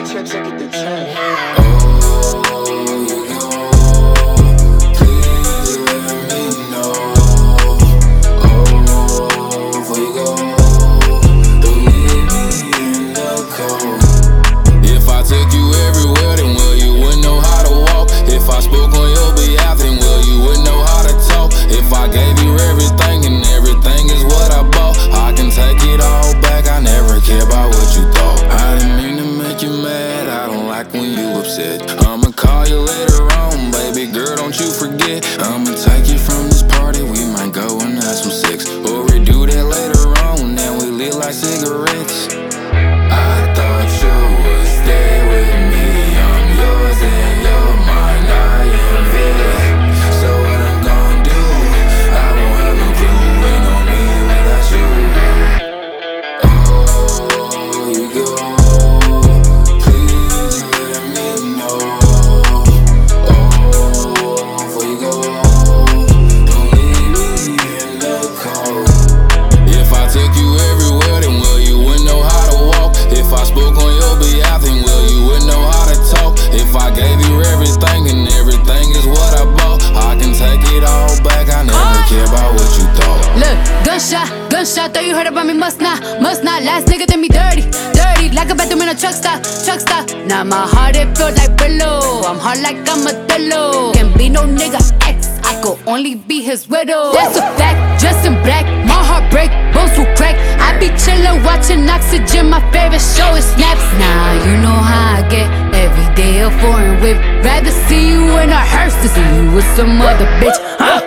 Trip Circuit the track. I'ma call you later on, baby girl, don't you forget. I'ma take you from this party, we might go and have some sex. Or we do that later on, then we lit like cigarettes. I thought you would stay with me, I'm yours and you're mine, I am there. So what I'm gonna do, I won't have no clue, ain't no me without you. Oh, you go. Gunshot, thought you heard about me, must not. Last nigga did me dirty, like a bathroom in a truck stop. Now my heart, it feels like pillow. I'm hard like I'm a dillo. Can't be no nigga ex, I could only be his widow. That's a fact, dressed in black, my heart break, bones will crack. I be chillin', watching Oxygen, my favorite show is Snaps. Nah, you know how I get, every day a foreign whip. Rather see you in a hearse than see you with some other bitch, huh?